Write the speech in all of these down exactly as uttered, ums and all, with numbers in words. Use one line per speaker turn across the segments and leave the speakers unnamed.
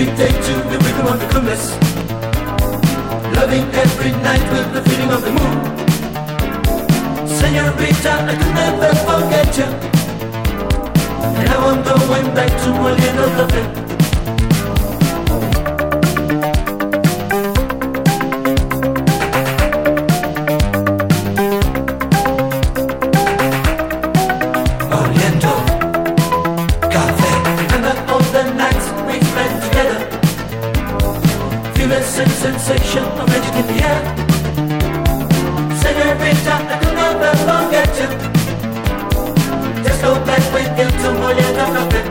every day to the rhythm of the compass. Loving every night with the feeling of the moon. Señorita, I could never forget you. And now I'm going back to my little cafe. Sensation of magic in the air. Señorita, I could never forget you. Just go back with you to Moliendo Cafe.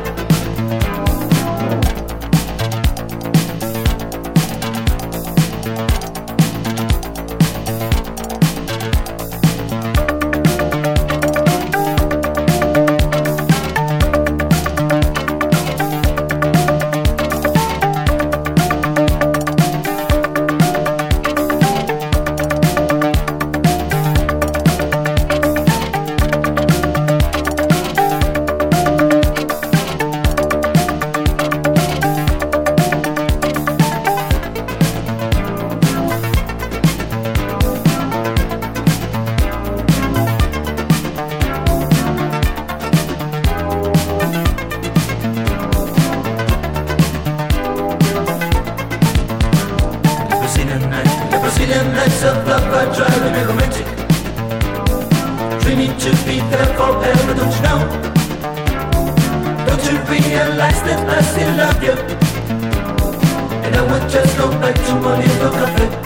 Brazilian nights of love are driving me romantic. Dreaming to be there forever, don't you know? Don't you realize that I still love you? And I would just go back to Moliendo Cafe.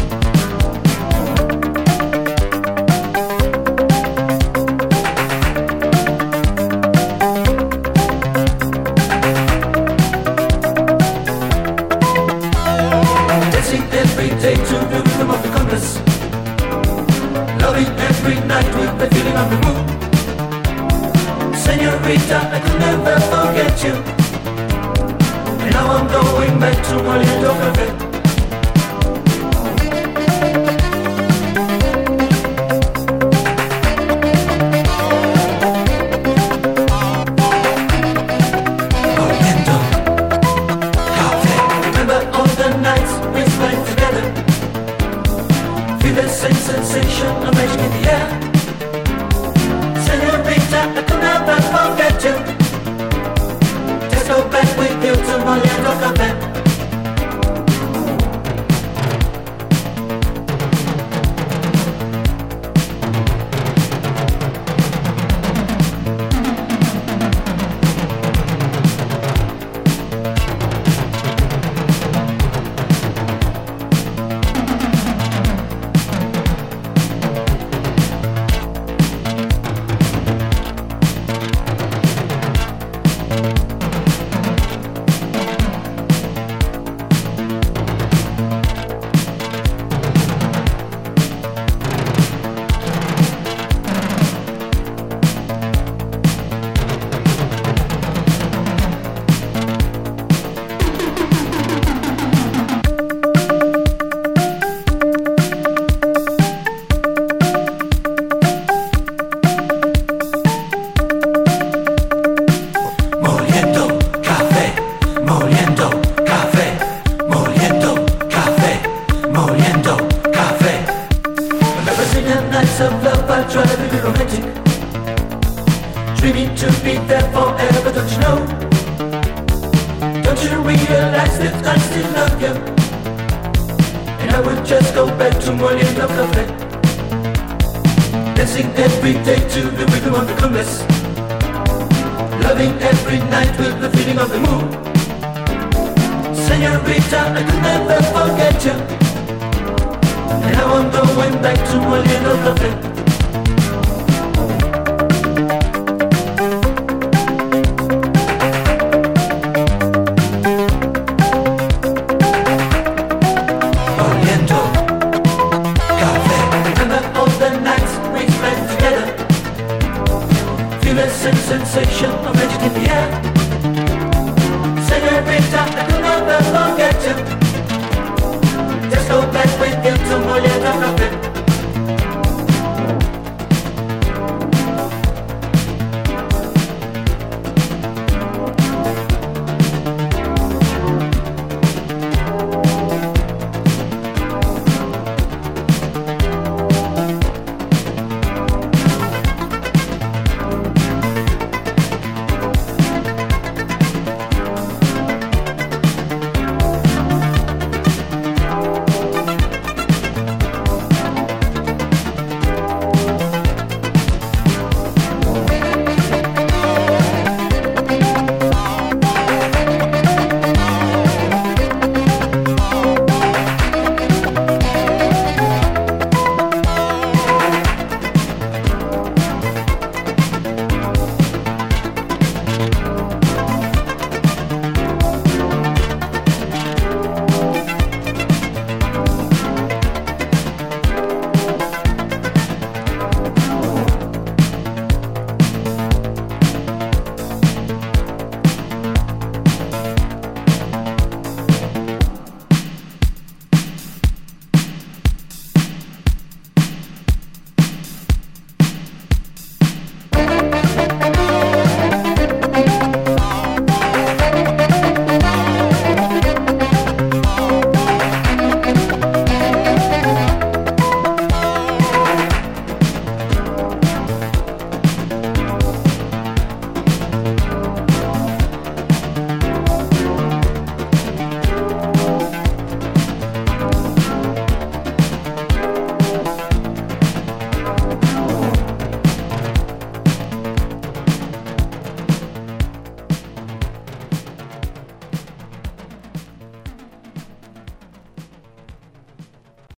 Every day to the rhythm of the compass. Loving every night with the feeling of the moon. Señorita, I could never forget you. And now I'm going back to Moliendo Cafe. The same sensation of magic in the air. Señorita, I could never forget you. Just go back with you to Moliendo Cafe. Nights of love, I try to be romantic. Dreaming to be there forever, don't you know? Don't you realize that I still love you? And I would just go back to Moliendo Cafe. Dancing every day to the rhythm of the compass. Loving every night with the feeling of the moon. Señorita, I could never forget you. And now I'm going back to Moliendo Cafe. Moliendo Cafe. Remember all the nights we spent together. Feel the same sensation of magic in the air. Señorita, I could never forget you. Just go back with you to Moliendo Cafe.